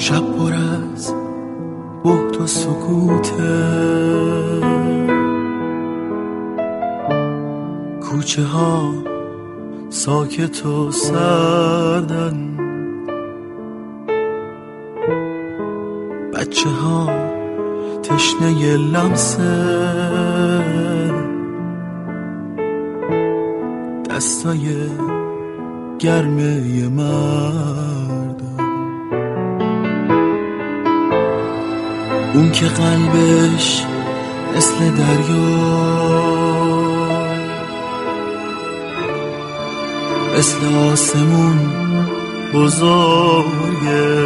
شب پر از بهت و سکوته، کوچه ها ساکت و سردن، بچه ها تشنه لمسه دستای گرمه مردم، اون که قلبش مثل دریا، مثل آسمون بزرگه،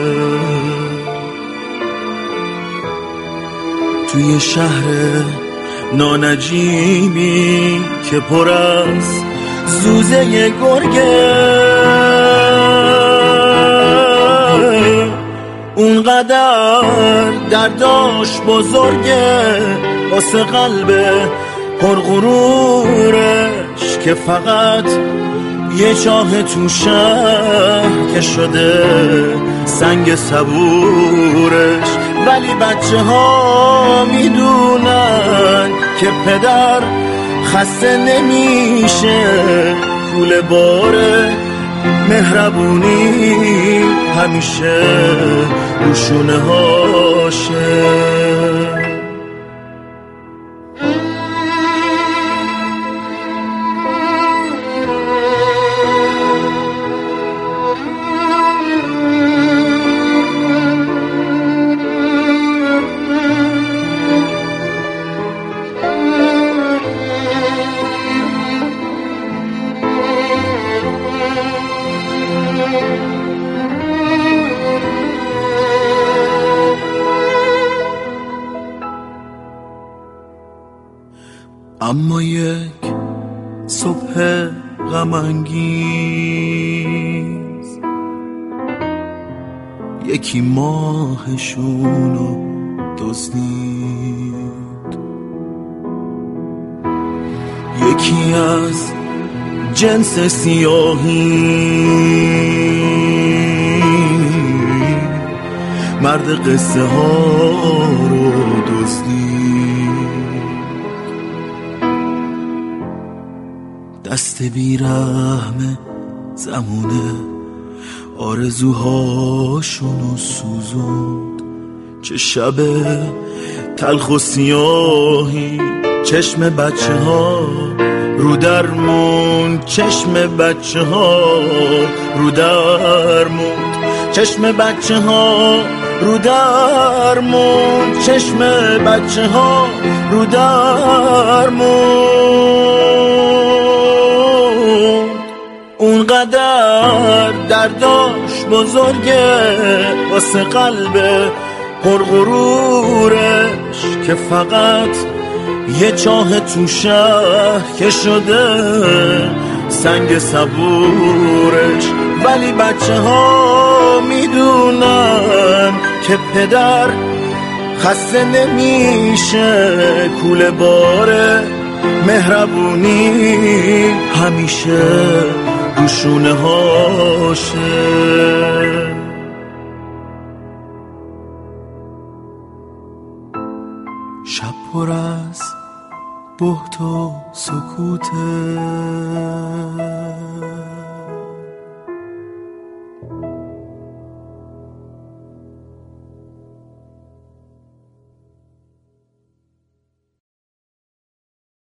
توی شهر نانجیبی که پر از زوزه گرگه، اونقدر درداش بزرگه واسه قلب پرغرورش که فقط یه چاه تو شهر که شده سنگ صبورش. ولی بچه ها میدونن که پدر خسته نمیشه، کوله باره مهربونی همیشه رو شونه هاشه. اما یک صبح غم انگیز یکی ماهشونو دزدید، یکی از جنس سیاهی مرد قصه ها رو دزدید، دست بیرحم زمونه آرزوهاشونو سوزوند. چه شب تلخ و سیاهی چشم بچه ها رو درمون، چشم بچه ها رو درمون، چشم بچه ها رو درمون، چشم بچه ها رو درمون. اونقدر درداش بزرگه واسه قلب پرغرورش که فقط یه چاه تو شهر که شده سنگ صبورش. ولی بچه ها میدونن که پدر خسته نمیشه، کوله باره مهربونی همیشه رو شونه هاشه. شب پر از بهت و سکوته،